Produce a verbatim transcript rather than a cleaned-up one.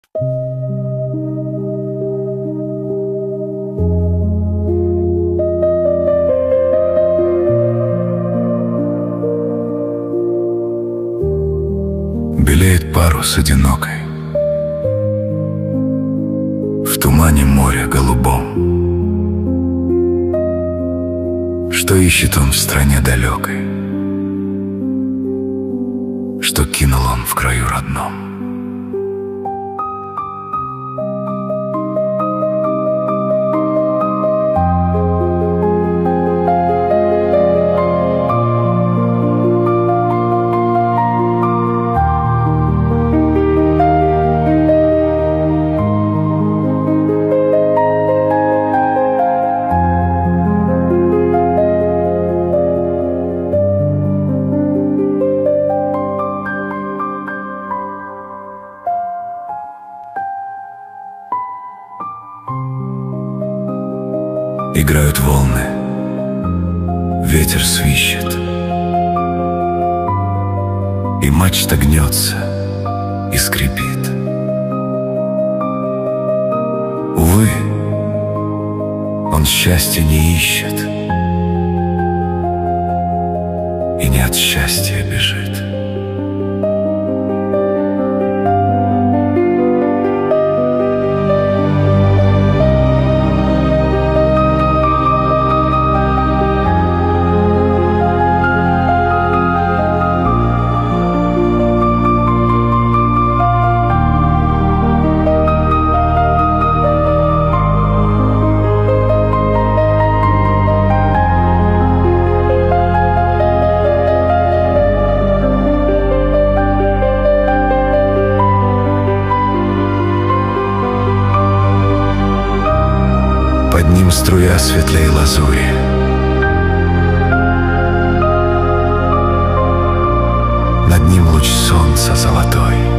Белеет парус одинокой в тумане моря голубом. Что ищет он в стране далекой, что кинул он в краю родном? Играют волны, ветер свищет, и мачта гнется и скрипит. Увы, он счастья не ищет и не от счастья бежит. Под ним струя светлей лазури, над ним луч солнца золотой.